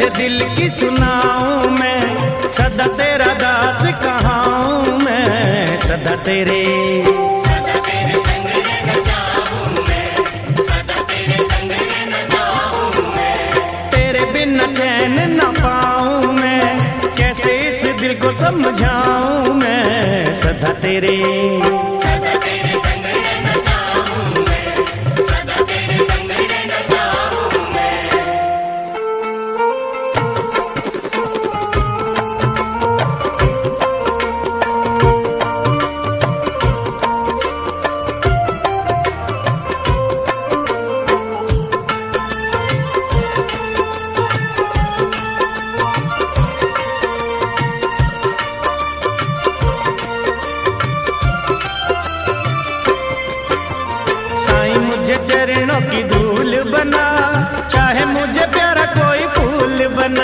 तुझे दिल की सुनाऊं मैं, सदा तेरा दास कहाऊं मैं, सदा तेरे संग रहना चाहूं मैं, सदा तेरे संग रहना चाहूं मैं। तेरे बिना चैन न पाऊं मैं, कैसे इस दिल को समझाऊं मैं, सदा तेरे संग रहना चाहूं मैं, सदा तेरे संग रहना चाहूं मैं। मुझे चरणों की धूल बना, चाहे मुझे प्यारा कोई फूल बना।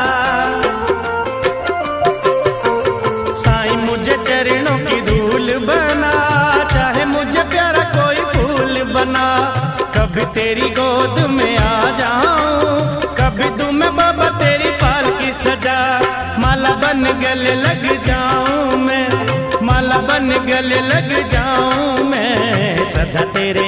साईं मुझे चरणों की धूल बना, चाहे मुझे प्यारा कोई फूल बना। कभी तेरी गोद में आ जाऊं, कभी दूं मैं बाबा तेरी पालकी सजा। माला बन गले लग जाऊं मैं, माला बन गले लग जाऊं मैं, सदा तेरे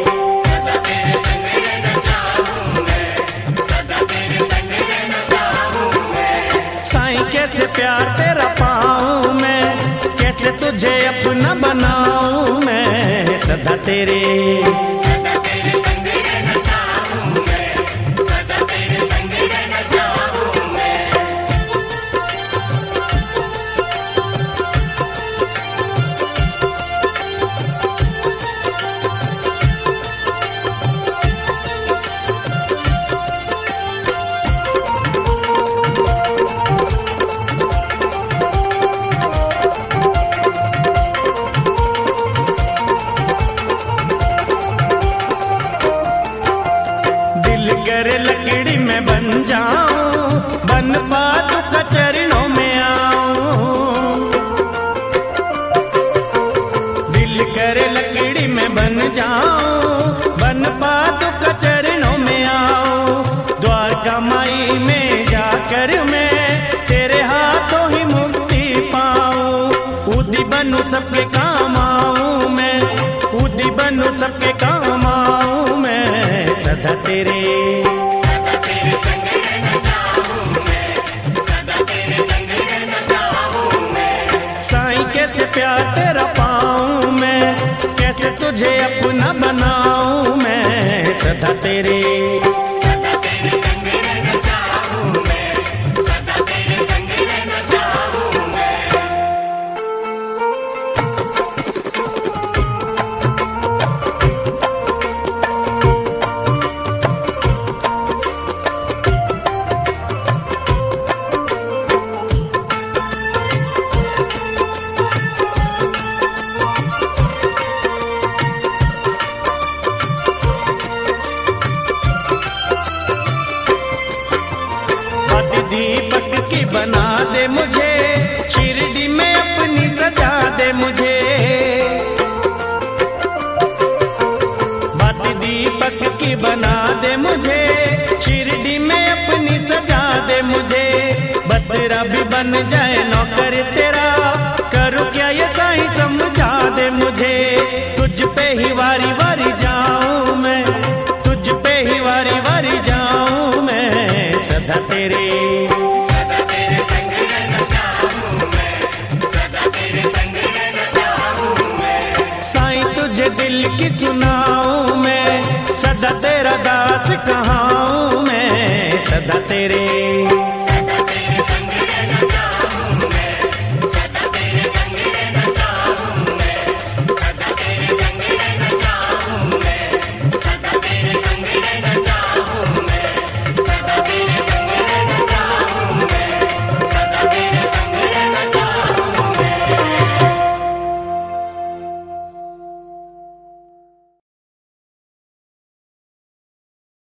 कैसे प्यार तेरा पाऊं मैं, कैसे तुझे अपना बनाऊं मैं, सदा तेरे संग रहना चाहूं मैं, सदा तेरे संग रहना चाहूं मैं। करे लकड़ी में बन जाऊं, बन पादुका चरणों में आऊं। दिल करे लकड़ी में बन जाऊं, बन पादुका चरणों में आऊं। द्वारका माई में जाकर मैं तेरे हाथों ही मुक्ति पाऊं। उदी बनूं सबके काम आऊं मैं, उदी बनूं सबके काम आऊं मैं, सदा तेरे संग रहना चाहूं मैं, सदा तेरे संग रहना चाहूं मैं। साईं कैसे प्यार तेरा पाऊं मैं, कैसे तुझे अपना बनाऊं मैं, सदा तेरे संग रहना चाहूं मैं, सदा तेरे संग रहना चाहूं मैं। दीपक की बना दे मुझे, शिरडी में अपनी सजा दे मुझे। बात दीपक की बना दे मुझे, शिरडी में अपनी सजा दे मुझे। बतरा भी बन जाए नौकर तेरा, करूँ क्या ये साईं समझा दे मुझे। तुझ पे ही वारी वारी जाऊं मैं, तुझ पे ही वारी वारी जाऊं मैं, सदा तेरे संग रहना चाहूं मैं, सदा तेरे संग रहना चाहूं मैं। साईं तुझे दिल की सुनाऊं मैं, सदा तेरा दास कहाऊं मैं, सदा तेरे